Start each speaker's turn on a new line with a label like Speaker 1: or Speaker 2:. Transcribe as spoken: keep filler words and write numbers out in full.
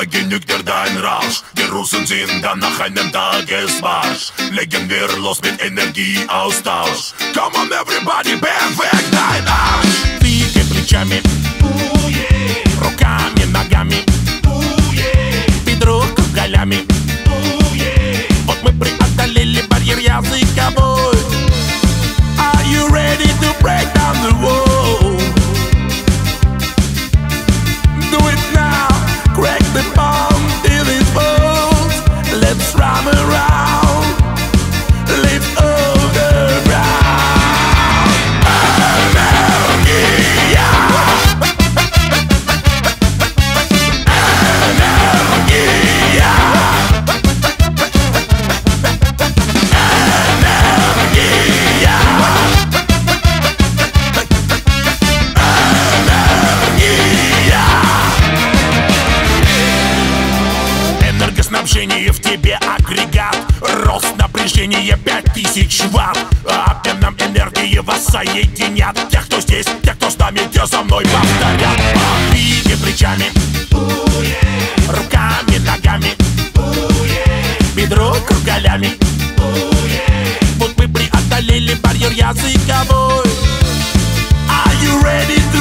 Speaker 1: genügt dir dein Rausch. Die Russen sind dann nach einem Tagesmarsch. Legen wir los mit Energieaustausch. Come on everybody, beweg dein Arsch. Двигай плечами, oh yeah. Руками, ногами, oh yeah. Бедро кругалями, oh yeah. Вот мы преодолели барьер языковой. Are you ready to break down the wall? Do it now, crack the bomb till it falls. Let's run around, lift all the ground. Energia, energia, энергоснабжение в тебе агрегат. Рост напряжения пять тысяч ватт. Обменом энергии вас соединят. Те, кто здесь, те, кто с нами, те за мной повторят. Двигай плечами, oh yeah. Руками, ногами, oh yeah. Бедро кругалями, oh yeah. Вот мы преодолели барьер языковой. Are you ready?